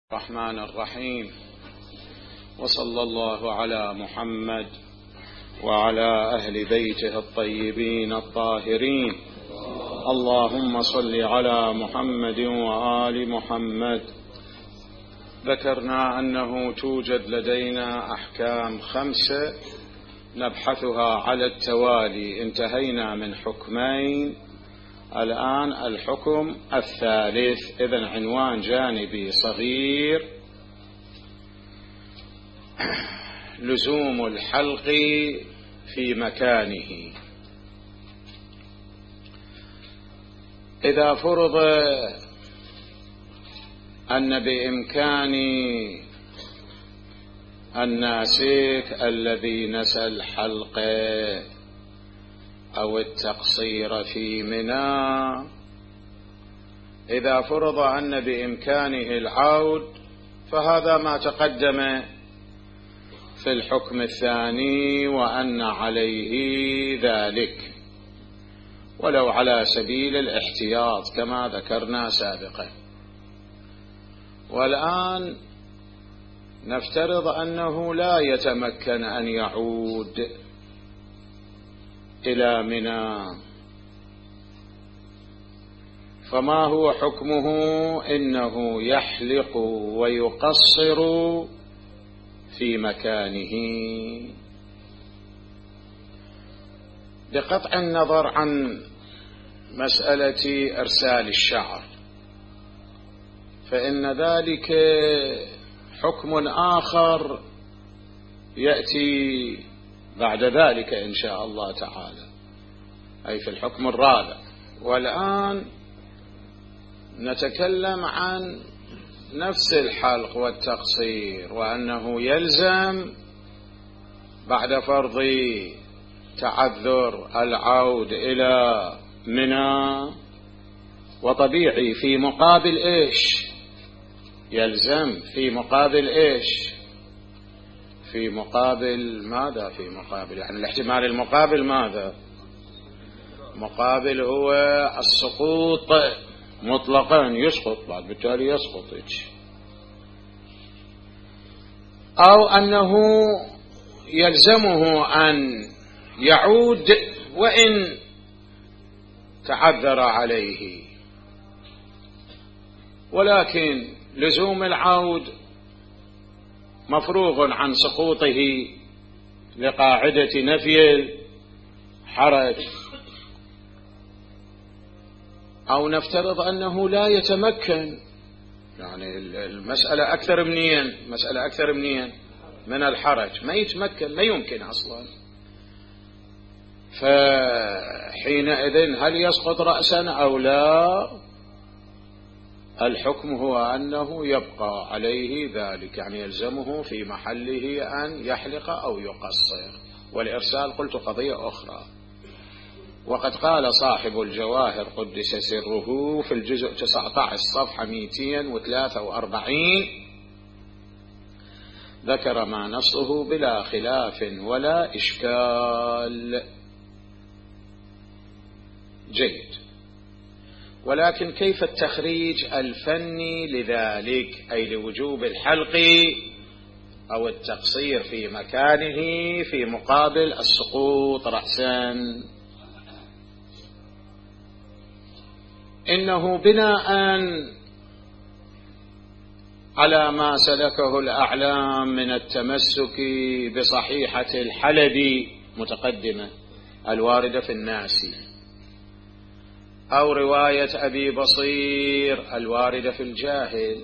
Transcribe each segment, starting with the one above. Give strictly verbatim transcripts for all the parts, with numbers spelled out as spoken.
الرحمن الرحيم، وصلى الله على محمد وعلى أهل بيته الطيبين الطاهرين. اللهم صل على محمد وآل محمد. ذكرنا أنه توجد لدينا أحكام خمسة نبحثها على التوالي، انتهينا من حكمين، الآن الحكم الثالث. إذن عنوان جانبي صغير: لزوم الحلق في مكانه. إذا فرض أن بإمكان الناسك الذي نسى الحلق أو التقصير في منى، إذا فرض أن بإمكانه العود، فهذا ما تقدم في الحكم الثاني، وأن عليه ذلك ولو على سبيل الاحتياط كما ذكرنا سابقا. والآن نفترض أنه لا يتمكن أن يعود إلى منى، فما هو حكمه؟ إنه يحلق ويقصر في مكانه، بقطع النظر عن مسألة إرسال الشعر، فإن ذلك حكم آخر يأتي بعد ذلك إن شاء الله تعالى، أي في الحكم الرابع. والآن نتكلم عن نفس الحلق والتقصير، وأنه يلزم بعد فرض تعذر العود إلى منى، وطبيعي في مقابل إيش؟ يلزم في مقابل إيش؟ في مقابل ماذا؟ في مقابل يعني الاحتمال المقابل ماذا؟ مقابل هو السقوط مطلقا، يسقط بعد، بالتالي يسقط، أو أنه يلزمه أن يعود وإن تعذر عليه، ولكن لزوم العود مفروغ عن سقوطه لقاعدة نفي الحرج. أو نفترض أنه لا يتمكن، يعني المسألة أكثر منين؟ مسألة أكثر منين؟ من الحرج، ما يتمكن، ما يمكن أصلا. فحينئذ هل يسقط رأسا أو لا؟ الحكم هو أنه يبقى عليه ذلك، يعني يلزمه في محله أن يحلق أو يقصر. والإرسال قلت قضية أخرى، وقد قال صاحب الجواهر قدس سره في الجزء تسعة عشر صفحة مئتين وثلاثة وأربعين، ذكر ما نصه بلا خلاف ولا إشكال. جيد، ولكن كيف التخريج الفني لذلك، أي لوجوب الحلق أو التقصير في مكانه في مقابل السقوط رأسا؟ إنه بناء على ما سلكه الأعلام من التمسك بصحيحة الحلب متقدمة الواردة في الناسي، أو رواية أبي بصير الواردة في الجاهل،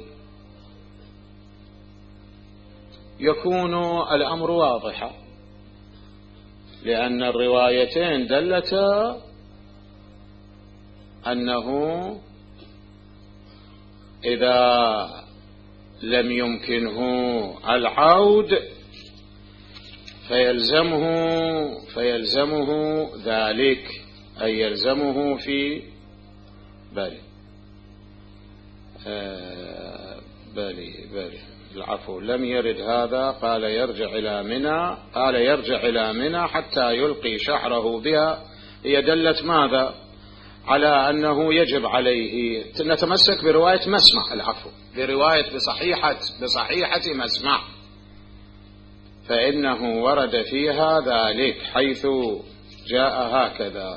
يكون الأمر واضحا، لأن الروايتين دلتا أنه إذا لم يمكنه العود فيلزمه فيلزمه ذلك، أي يلزمه في بالي آه بالي بالي العفو، لم يرد هذا. قال يرجع إلى منى، قال يرجع إلى منى حتى يلقي شعره بها، هي دلت ماذا؟ على أنه يجب عليه، نتمسك برواية مسمع، العفو، برواية بصحيحة بصحيحة مسمع، فإنه ورد فيها ذلك حيث جاء هكذا.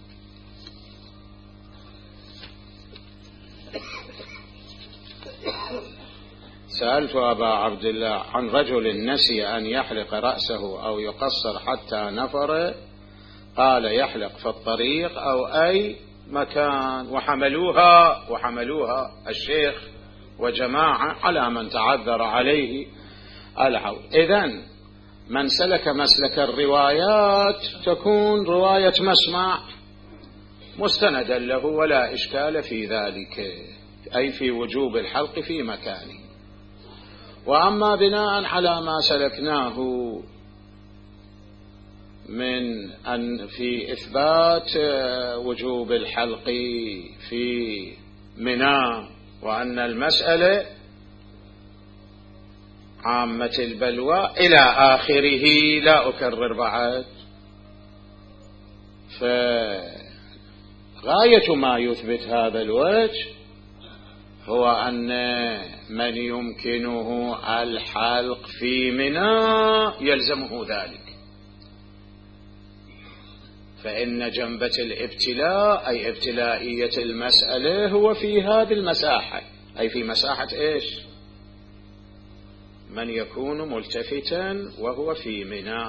سألت أبا عبد الله عن رجل نسي أن يحلق رأسه أو يقصر حتى نفر، قال يحلق في الطريق أو أي مكان، وحملوها وحملوها الشيخ وجماعة على من تعذر عليه العود. إذن من سلك مسلك الروايات تكون رواية مسمع مستندا له ولا إشكال في ذلك، أي في وجوب الحلق في مكانه. وأما بناء على ما سلكناه من أن في إثبات وجوب الحلق في منى، وأن المسألة عامة البلوى إلى آخره، لا أكرر بعد، فغاية ما يثبت هذا الوجه هو أن من يمكنه الحلق في منى يلزمه ذلك، فإن جنبة الابتلاء أي ابتلائية المسألة هو في هذه المساحة، أي في مساحة إيش؟ من يكون ملتفتا وهو في منى.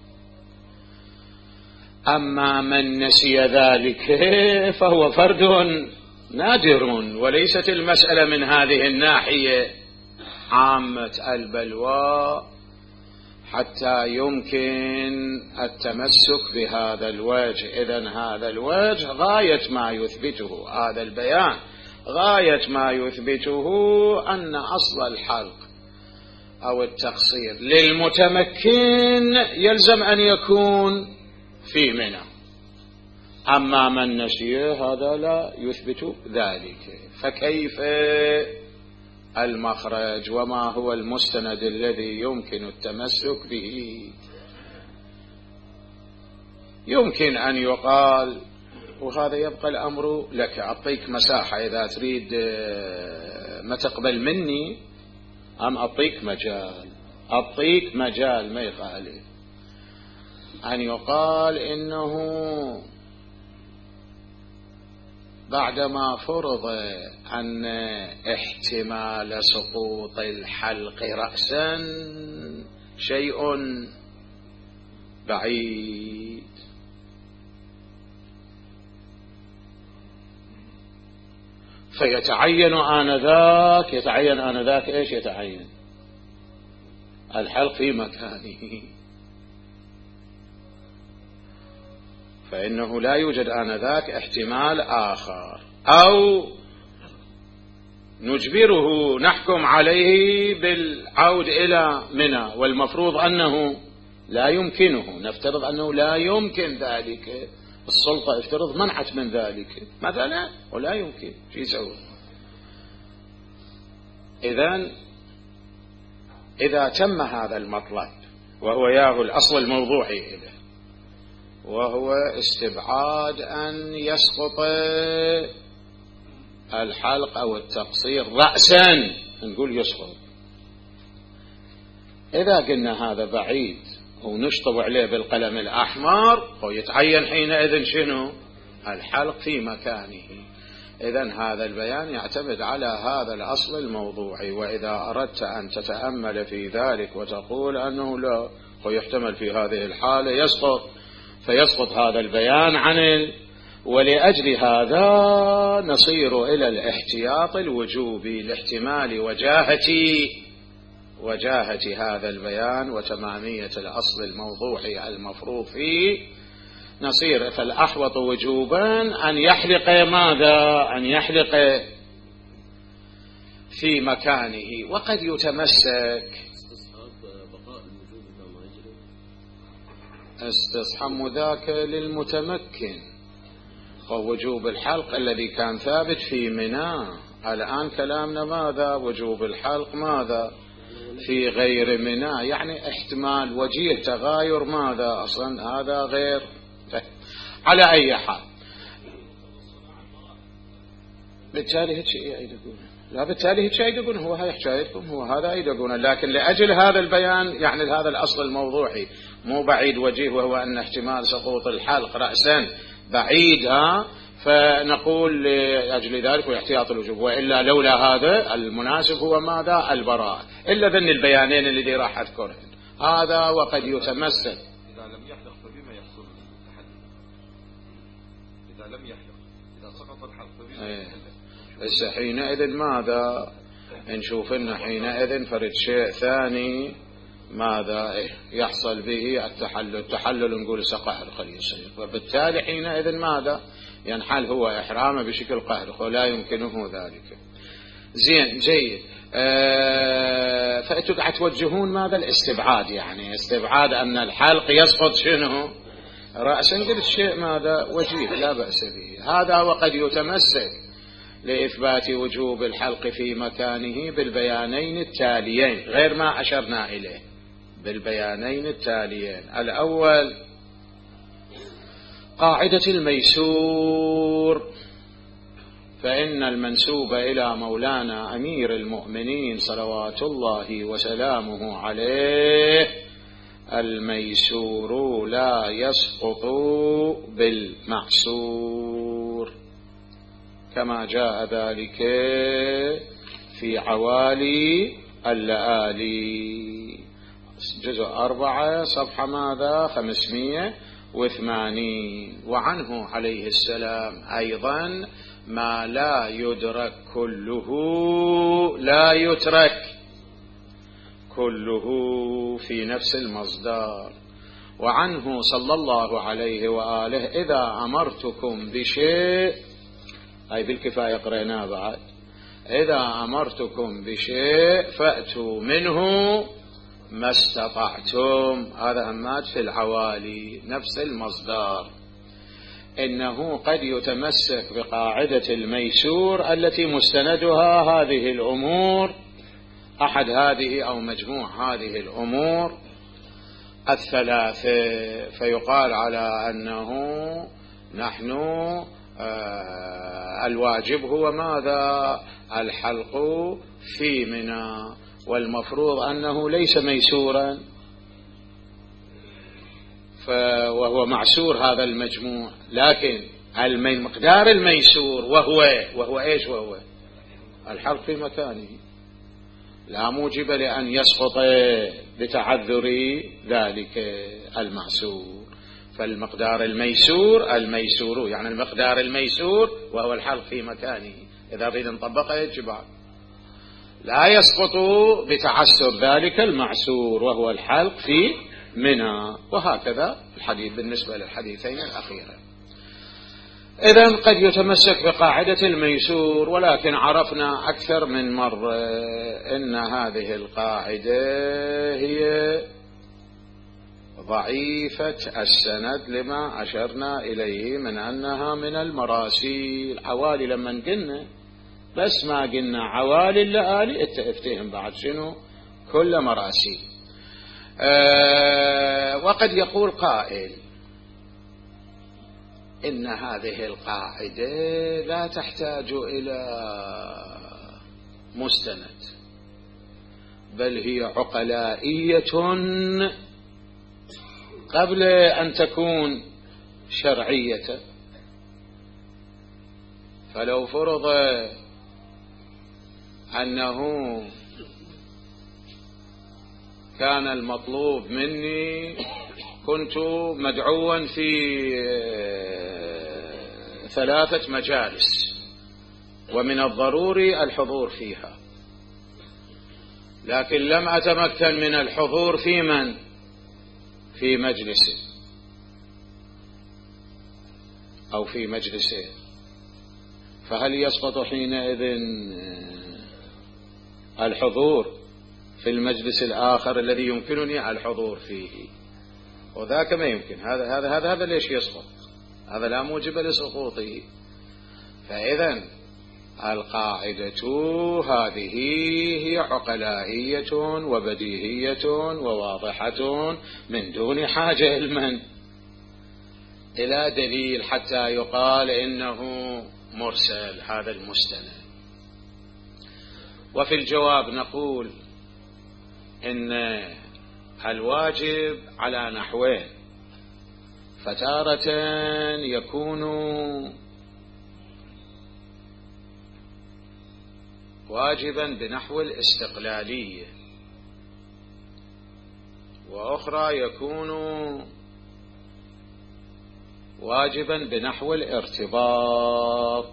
أما من نسي ذلك فهو فرد نادر، وليست المسألة من هذه الناحية عامة البلوى حتى يمكن التمسك بهذا الوجه. إذن هذا الوجه غاية ما يثبته هذا البيان، غاية ما يثبته أن أصل الحلق أو التقصير للمتمكن يلزم أن يكون في منى. أما من نسي هذا لا يثبت ذلك، فكيف المخرج وما هو المستند الذي يمكن التمسك به؟ يمكن أن يقال، وهذا يبقى الأمر لك، أعطيك مساحة إذا تريد ما تقبل مني، أم أعطيك مجال، أعطيك مجال ما يخالف أن يقال إنه بعدما فرض أن احتمال سقوط الحلق رأسا شيء بعيد، فيتعين آنذاك، يتعين آنذاك إيش يتعين؟ الحلق في مكانه، فإنه لا يوجد آنذاك احتمال آخر، أو نجبره نحكم عليه بالعود إلى منى، والمفروض أنه لا يمكنه، نفترض أنه لا يمكن ذلك، السلطة افترض منعت من ذلك مثلا ولا يمكن، شو يسوي؟ إذن إذا تم هذا المطلب وهو ياهو الأصل الموضوعي إليه، وهو استبعاد أن يسقط الحلق أو التقصير رأسا، نقول يسقط. إذا قلنا هذا بعيد ونشطب عليه بالقلم الأحمر، ويتعين حينئذ شنو؟ الحلق في مكانه. إذن هذا البيان يعتمد على هذا الأصل الموضوعي. وإذا أردت أن تتأمل في ذلك وتقول أنه لا، ويحتمل في هذه الحالة يسقط، فيسقط هذا البيان عن ال... ولأجل هذا نصير إلى الاحتياط الوجوبي لاحتمال وجاهة وجاهة هذا البيان وتمامية الأصل الموضوعي المفروض فيه. نصير فالأحوط وجوبا أن يحلق ماذا؟ أن يحلق في مكانه. وقد يتمسك استصحم ذاك للمتمكن، ووجوب الحلق الذي كان ثابت في منى. الآن كلامنا ماذا؟ وجوب الحلق ماذا؟ في غير منى، يعني احتمال وجيه تغاير ماذا؟ أصلا هذا غير. على أي حال بالتالي هيك شيء يدقونه، لا بالتالي هيك شيء يدقونه، هو هاي حكايتكم، هو هذا يدقونه. لكن لأجل هذا البيان يعني هذا الأصل الموضوعي مو بعيد وجيه، وهو أن احتمال سقوط الحلق رأسا بعيد، ها، فنقول لأجل ذلك واحتياط الوجوب. وإلا لولا هذا المناسب هو ماذا؟ البراءة، إلا ذن البيانين الذي راح أذكرهن هذا. وقد يتمثل إذا لم يحلق فبما يحصل التحلل؟ إذا لم يحلق، إذا سقط الحلق فبما ايه. يحصل؟ بس حينئذ ماذا نشوف لنا؟ حينئذ فرد شيء ثاني ماذا إيه يحصل به التحلل. التحلل نقول سقهر خليصير، وبالتالي حينئذ ماذا ينحل هو إحرامه بشكل قهر ولا يمكنه ذلك. زين جيد. آه فأنتوا قاعد توجهون ماذا؟ الاستبعاد، يعني استبعاد أن الحلق يسقط شنو رأسا. قلت شيء ماذا وجيه لا بأس به هذا. وقد يتمسك لإثبات وجوب الحلق في مكانه بالبيانين التاليين غير ما أشرنا إليه، بالبيانين التاليين. الأول قاعدة الميسور، فإن المنسوب إلى مولانا أمير المؤمنين صلوات الله وسلامه عليه الميسور لا يسقط بالمعسور، كما جاء ذلك في عوالي اللآلي جزء أربعة صفحة ماذا خمسمائة وثمانين. وعنه عليه السلام أيضا ما لا يدرك كله لا يترك كله في نفس المصدر. وعنه صلى الله عليه وآله إذا أمرتكم بشيء، أي بالكفاية قرأناه بعد، إذا أمرتكم بشيء فأتوا منه ما استطعتم. هذا همات في العوالي نفس المصدر. إنه قد يتمسك بقاعدة الميسور التي مستندها هذه الأمور، أحد هذه أو مجموع هذه الأمور الثلاثة، فيقال على أنه نحن آه الواجب هو ماذا؟ الحلق في منى، والمفروض أنه ليس ميسورا وهو معسور هذا المجموع، لكن المقدار الميسور وهو وهو إيش؟ وهو الحلق في مكانه، لا موجب لأن يسقط بتعذر ذلك المعسور. فالمقدار الميسور الميسور يعني المقدار الميسور وهو الحلق في مكانه، إذا أريد نطبقه يجب لا يسقط بتعسر ذلك المعسور وهو الحلق في منى. وهكذا الحديث بالنسبة للحديثين الأخيرين. إذن قد يتمسك بقاعدة الميسور، ولكن عرفنا أكثر من مرة إن هذه القاعدة هي ضعيفة السند لما أشرنا إليه من أنها من المراسيل. عوالي لما قلنا بس ما قلنا عوالي اللآلي افتهم بعد شنو كل مراسيل. أه وقد يقول قائل إن هذه القاعدة لا تحتاج إلى مستند، بل هي عقلائية قبل أن تكون شرعية. فلو فرض أنه كان المطلوب مني، كنت مدعوا في ثلاثة مجالس ومن الضروري الحضور فيها، لكن لم أتمكن من الحضور في من؟ في مجلس أو في مجلسين، فهل يسقط حينئذ الحضور في المجلس الآخر الذي يمكنني الحضور فيه؟ وذاك ما يمكن. هذا هذا هذا هذا ليش يسقط؟ هذا لا موجب لسقوطه. فإذا القاعدة هذه هي عقلائية وبديهية وواضحة من دون حاجة المن إلى دليل حتى يقال إنه مرسل هذا المستند. وفي الجواب نقول إن الواجب على نحوين، فتارة يكون واجبا بنحو الاستقلالية، وأخرى يكون واجبا بنحو الارتباط.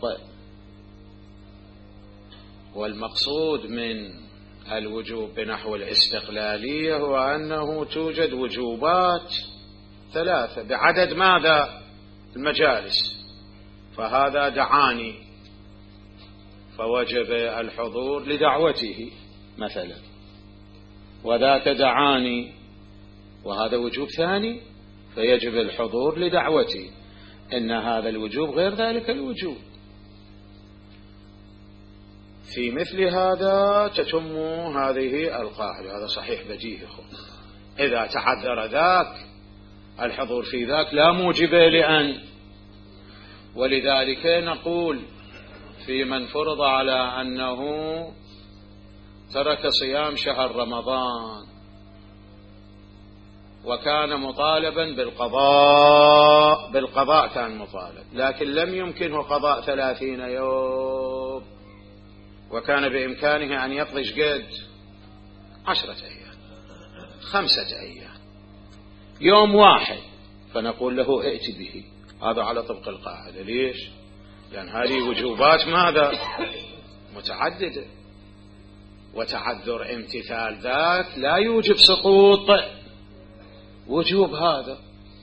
والمقصود من الوجوب بنحو الاستقلالية هو أنه توجد وجوبات ثلاثة بعدد ماذا؟ المجالس. فهذا دعاني فوجب الحضور لدعوته مثلا، وذاك دعاني وهذا وجوب ثاني فيجب الحضور لدعوته. إن هذا الوجوب غير ذلك الوجوب. في مثل هذا تتم هذه القاعدة. هذا صحيح بديهي. إذا تعذر ذاك الحضور في ذاك لا موجب لأن. ولذلك نقول في من فرض على أنه ترك صيام شهر رمضان وكان مطالبا بالقضاء بالقضاء كان مطالب، لكن لم يمكنه قضاء ثلاثين يوم، وكان بإمكانه أن يقضي شقد عشرة أيام خمسة أيام يوم واحد، فنقول له ائت به. هذا على طبق القاعدة. ليش؟ لأن هذه وجوبات ماذا؟ متعددة، وتعذر امتثال ذاك لا يوجب سقوط وجوب هذا.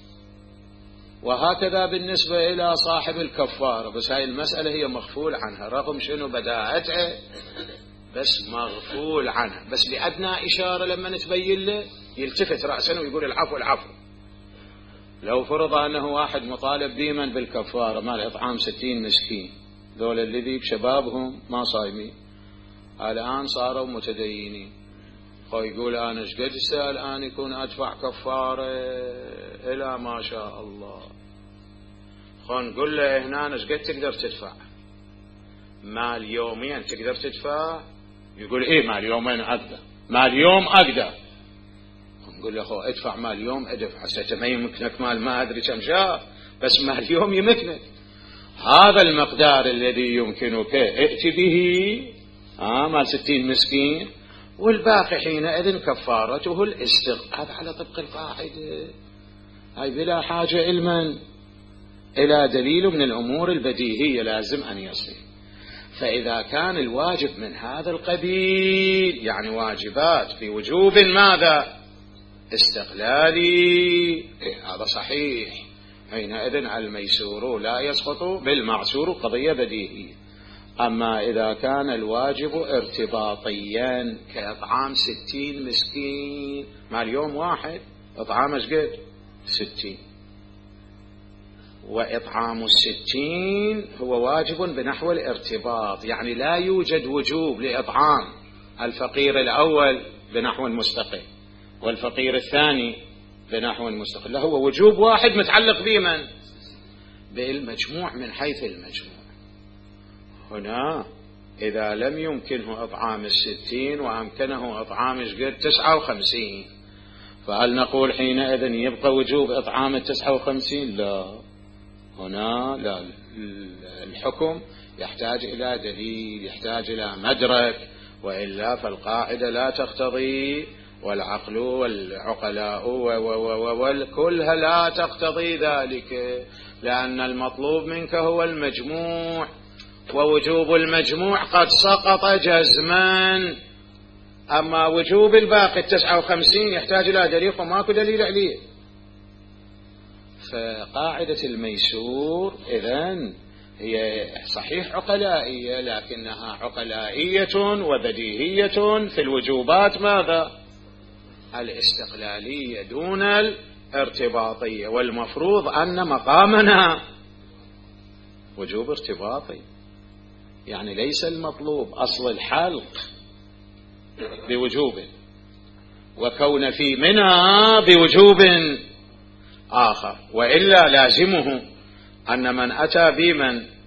وهكذا بالنسبة إلى صاحب الكفارة، بس هاي المسألة هي مغفول عنها رغم شنو بداءتها، بس مغفول عنها، بس لأدنى إشارة لما نتبين له يلتفت رأسا ويقول العفو العفو. لو فرض أنه واحد مطالب ديما بالكفارة مال إطعام ستين مسكين، دول اللي ذيك شبابهم ما صايمين الآن صاروا متدينين، خو يقول أنا شقد السؤال الآن يكون أدفع كفارة إلى ما شاء الله، خو نقول له هنا شقد تقدر تدفع مال يوميا تقدر تدفع؟ يقول إيه مال يومين أقدر، مال يوم أقدر. نقول له خو ادفع مال يوم ادفع، حتى ما يمكنك مال ما أدري كم شهر، بس مال يوم يمكنك. هذا المقدار الذي يمكنك ائت به آه مال ستين مسكين، والباقي حينئذ كفارته الاستغفار. هذا على طبق القاعدة، هاي بلا حاجة علما إلى دليل من الأمور البديهية لازم أن يصل. فإذا كان الواجب من هذا القبيل يعني واجبات في وجوب ماذا؟ استقلالي، إيه هذا صحيح، حينئذ الميسور لا يسقط بالمعسور، قضية بديهية. أما إذا كان الواجب ارتباطيا كإطعام ستين مسكين مع اليوم واحد، إطعام قد ستين، وإطعام الستين هو واجب بنحو الارتباط، يعني لا يوجد وجوب لإطعام الفقير الأول بنحو مستقل والفقير الثاني بنحو مستقل، لا هو وجوب واحد متعلق بمن؟ بالمجموع من حيث المجموع. هنا إذا لم يمكنه إطعام الستين وأمكنه إطعام قد تسعة وخمسين، فهل نقول حينئذ يبقى وجوب إطعام التسعة وخمسين؟ لا، هنا لا، الحكم يحتاج إلى دليل، يحتاج إلى مدرك، وإلا فالقاعدة لا تقتضي، والعقل والعقلاء والكلها لا تقتضي ذلك، لأن المطلوب منك هو المجموع، ووجوب المجموع قد سقط جزما. أما وجوب الباقي التسعة وخمسين يحتاج إلى دليل وماكو دليل عليه. فقاعدة الميسور إذن هي صحيح عقلائية، لكنها عقلائية وبديهية في الوجوبات ماذا؟ الاستقلالية دون الارتباطية، والمفروض أن مقامنا وجوب ارتباطي، يعني ليس المطلوب أصل الحلق بوجوب، وكون في منها بوجوب آخر، وإلا لازمه أن من أتى بمن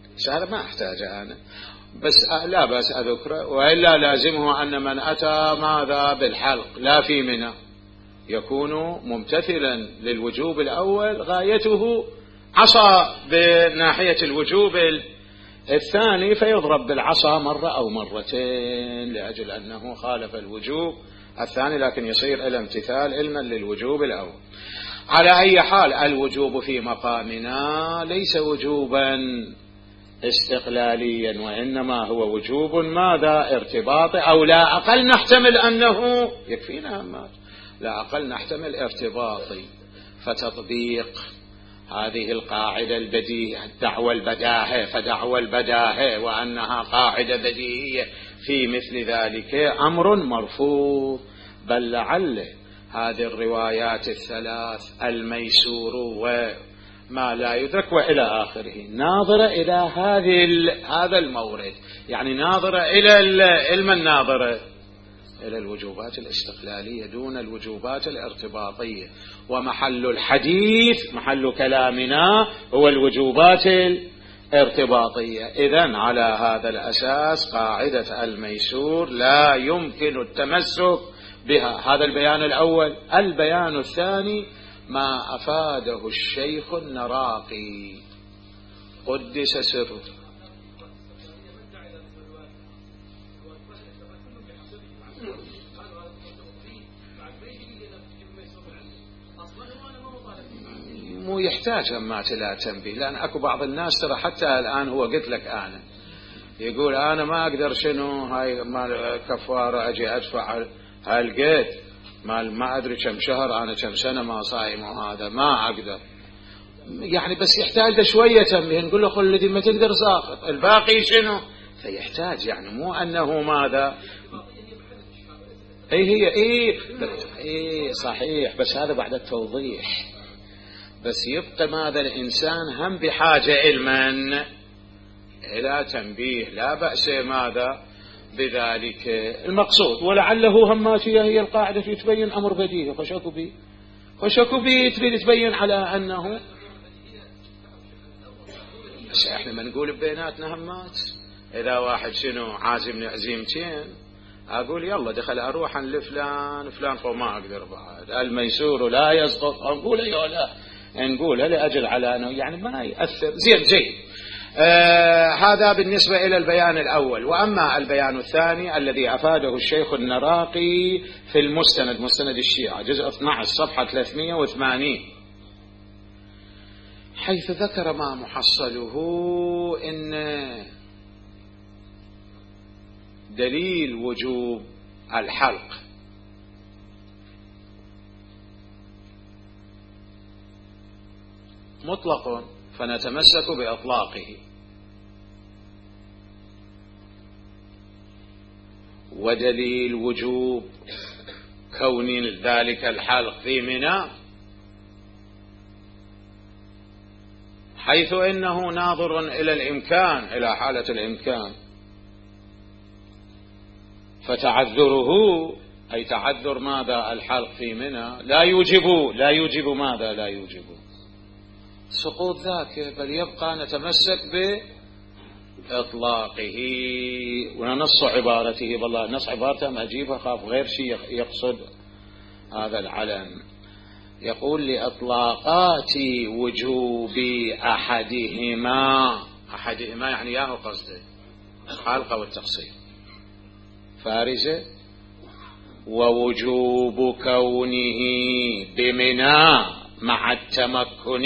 بس هذا ما أحتاج أنا، بس لا بأس أذكره. وإلا لازمه أن من أتى ماذا بالحلق لا في منى يكون ممتثلا للوجوب الأول، غايته عصى بناحية الوجوب الثاني فيضرب بالعصا مرة أو مرتين لأجل أنه خالف الوجوب الثاني، لكن يصير إلى امتثال علما للوجوب الأول. على أي حال الوجوب في مقامنا ليس وجوبا استقلاليا، وإنما هو وجوب ماذا ارتباطي، أو لا أقل نحتمل أنه يكفينا همات، لا أقل نحتمل ارتباطي. فتطبيق هذه القاعدة البديهية، الدعوة البداهة، فدعوة البداهة وأنها قاعدة بديهية في مثل ذلك أمر مرفوض. بل لعل هذه الروايات الثلاث الميسور وما لا يدرك وإلى آخره ناظرة إلى هذه هذا المورد، يعني ناظرة إلى علم الناظرة إلى الوجوبات الاستقلالية دون الوجوبات الارتباطية، ومحل الحديث محل كلامنا هو الوجوبات الارتباطية. إذن على هذا الأساس قاعدة الميسور لا يمكن التمسك بها. هذا البيان الأول. البيان الثاني ما أفاده الشيخ النراقي قدس سره. مو يحتاج همات إلى تنبيه، لأن أكو بعض الناس ترى حتى الآن هو قلت لك أنا يقول أنا ما أقدر شنو هاي مال كفارة أجي أدفع هالقيت مال ما أدري كم شهر أنا كم سنة ما صايم وهذا ما أقدر، يعني بس يحتاج شوية تنبيه. نقول له خل الذي ما تقدر ساقط الباقي شنو، فيحتاج يعني مو أنه ماذا أي هي إيه إيه صحيح، بس هذا بعد التوضيح. بس يبقى ماذا الإنسان هم بحاجة علما إلى تنبيه، لا بأس ماذا بذلك المقصود. ولعله هماتية هي القاعدة في تبين أمر بديهي خشكوا بي خشكوا بي تريد تبين على أنه، بس احنا ما نقول بيناتنا همات. إذا واحد شنو عازمني عزيمتين أقول يلا دخل أروح لفلان فلان فما أقدر بعد الميسور لا يسقط، أقول يا لا نقولها لأجل على أنه يعني ما يأثر زين زين. آه هذا بالنسبة إلى البيان الأول. وأما البيان الثاني الذي أفاده الشيخ النراقي في المستند، مستند الشيعة جزء اثني عشر صفحة ثلاثمئة وثمانين، حيث ذكر ما محصله إن دليل وجوب الحلق مطلق فنتمسك بإطلاقه، ودليل وجوب كون ذلك الحلق في منى حيث إنه ناظر إلى الإمكان، إلى حالة الإمكان، فتعذره أي تعذر ماذا الحلق في منى لا يوجب لا يوجب ماذا لا يوجب سقوط ذاك، بل يبقى نتمسك بإطلاقه. ونص عبارته والله نص عبارته ما أجيبها خاف غير شيء يقصد هذا العلم. يقول لإطلاقات وجوب أحدهما، أحدهما يعني ياهو قصده الحلقة والتقصير فارزة، ووجوب كونه بمنى مع التمكن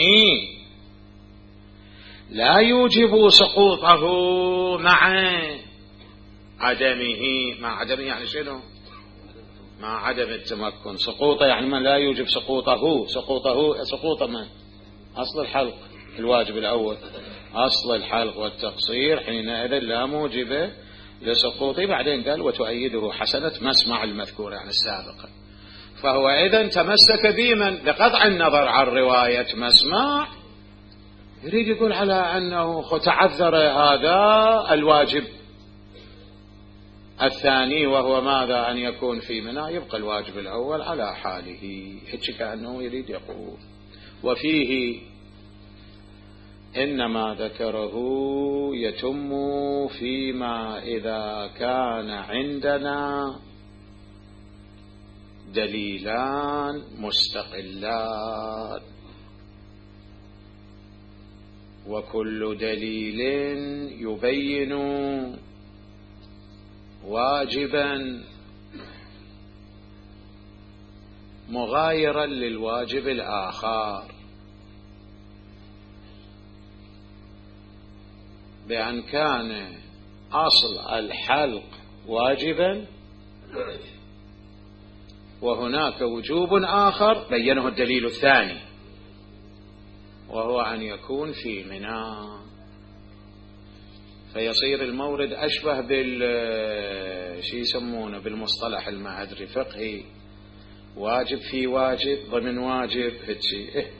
لا يوجب سقوطه مع عدمه. مع عدمه يعني شنو؟ مع عدم التمكن. سقوطه يعني من لا يوجب سقوطه، سقوطه سقوط من أصل الحلق الواجب الأول، أصل الحلق والتقصير حينئذ لا موجب لسقوطه. بعدين قال وتؤيده حسنة مسمع المذكور يعني السابقة. فهو إذن تمسك بمن بقطع النظر عن رواية مسمع يريد يقول على أنه تعذر هذا الواجب الثاني وهو ماذا أن يكون في منى، يبقى الواجب الأول على حاله، هيك كأنه يريد يقول. وفيه إنما ذكره يتم فيما إذا كان عندنا دليلان مستقلان، وكل دليل يبين واجبا مغايرا للواجب الآخر، بأن كان أصل الحلق واجبا وهناك وجوب آخر بينه الدليل الثاني، وهو أن يكون في منى، فيصير المورد أشبه بال شي يسمونه بالمصطلح ما أدري فقهي، واجب في واجب ضمن واجب هتشي إيه؟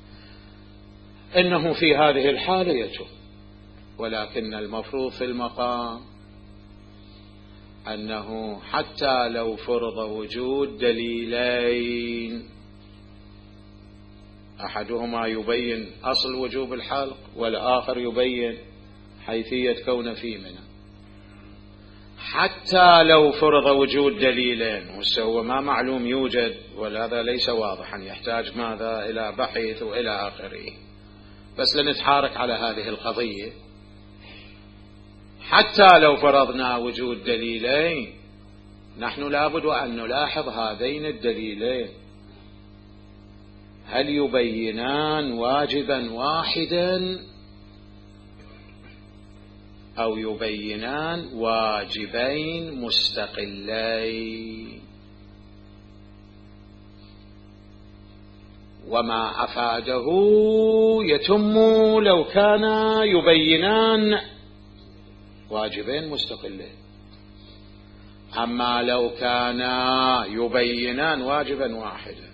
إنه في هذه الحالة يجب، ولكن المفروض في المقام أنه حتى لو فرض وجود دليلين أحدهما يبين أصل وجوب الحلق والآخر يبين حيثية كون في منى، حتى لو فرض وجود دليلين، وهو ما معلوم يوجد وهذا ليس واضحا يحتاج ماذا إلى بحث وإلى آخره، بس لنتحارك على هذه القضية. حتى لو فرضنا وجود دليلين نحن لابد أن نلاحظ هذين الدليلين هل يبينان واجبا واحدا أو يبينان واجبين مستقلين، وما أفاده يتم لو كان يبينان واجبين مستقلين. أما لو كان يبينان واجبا واحدا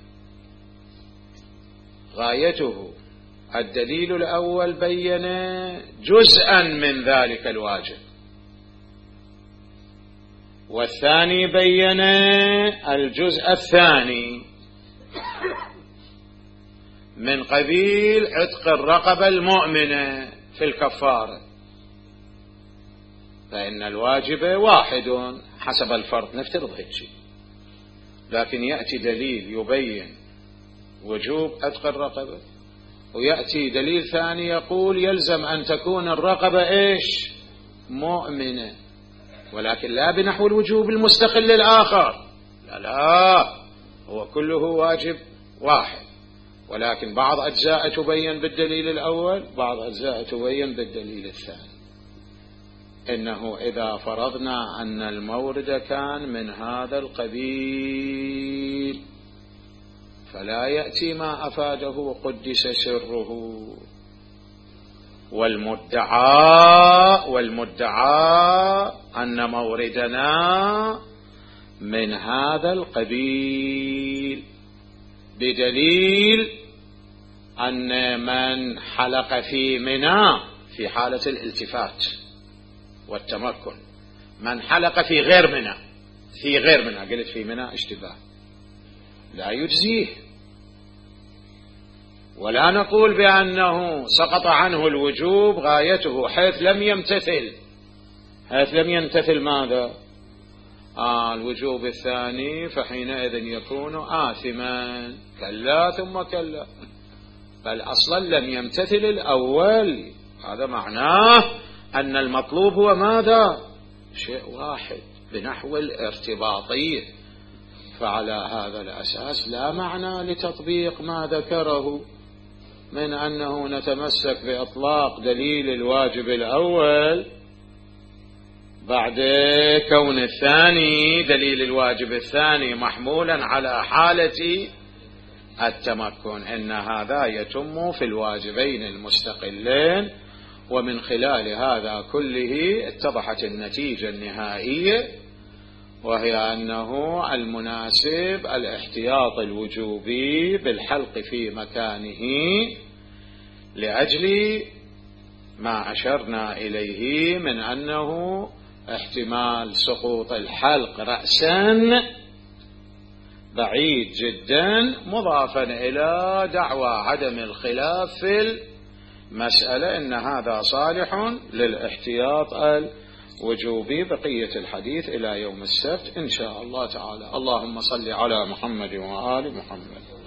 غايته الدليل الأول بين جزءا من ذلك الواجب، والثاني بين الجزء الثاني من قبيل عتق الرقبة المؤمنة في الكفارة، فإن الواجب واحد حسب الفرض نفترض هيك شيء، لكن يأتي دليل يبين وجوب عتق الرقبة، ويأتي دليل ثاني يقول يلزم أن تكون الرقبة إيش مؤمنة، ولكن لا بنحو الوجوب المستقل الآخر، لا لا هو كله واجب واحد، ولكن بعض أجزاء تبين بالدليل الأول بعض أجزاء تبين بالدليل الثاني. إنه إذا فرضنا أن المورد كان من هذا القبيل فلا يأتي ما أفاده قدس سره، والمدعى والمدعى أن موردنا من هذا القبيل بدليل أن من حلق في منى في حالة الالتفات والتمكن، من حلق في غير منى في غير منى قلت في منى اشتباه لا يجزيه، ولا نقول بأنه سقط عنه الوجوب غايته حيث لم يمتثل حيث لم يمتثل ماذا آه الوجوب الثاني فحينئذ يكون آثما، كلا ثم كلا، بل أصلا لم يمتثل الأول. هذا معناه أن المطلوب هو ماذا شيء واحد بنحو الارتباطية، فعلى هذا الأساس لا معنى لتطبيق ما ذكره من أنه نتمسك بإطلاق دليل الواجب الأول بعد كون الثاني دليل الواجب الثاني محمولا على حالة التمكن. إن هذا يتم في الواجبين المستقلين، ومن خلال هذا كله اتضحت النتيجة النهائية، وهي أنه المناسب الاحتياط الوجوبي بالحلق في مكانه لأجل ما أشرنا إليه من أنه احتمال سقوط الحلق رأسا بعيد جدا، مضافا إلى دعوى عدم الخلاف في مسألة إن هذا صالح للاحتياط الوجوبي. بقية الحديث إلى يوم السبت إن شاء الله تعالى. اللهم صل على محمد وآل محمد.